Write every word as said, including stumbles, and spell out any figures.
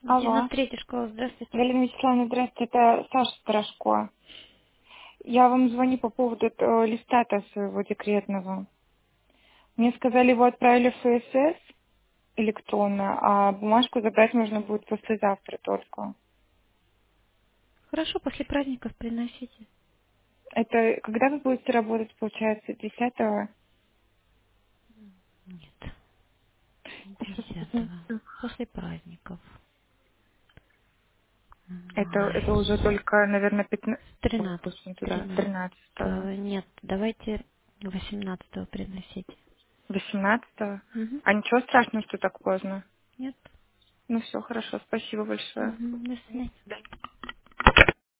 Алло. девяносто третья школа, здравствуйте. Галина Вячеславовна, здравствуйте, это Саша Сторожко. Я вам звоню по поводу э, листа-то своего декретного. Мне сказали, его отправили в ФСС электронно, а бумажку забрать можно будет послезавтра только. Хорошо, после праздников приносите. Это когда вы будете работать, получается, десятого? Нет, десятого. После праздников. Это, это Ай, уже только, наверное, пятнадцатого тринадцать, допустим, туда, тринадцатого, тринадцатого. Нет, давайте восемнадцатого приносите. восемнадцатого. Угу. А ничего страшного, что так поздно? Нет. Ну все, хорошо, спасибо большое. Угу. До свидания.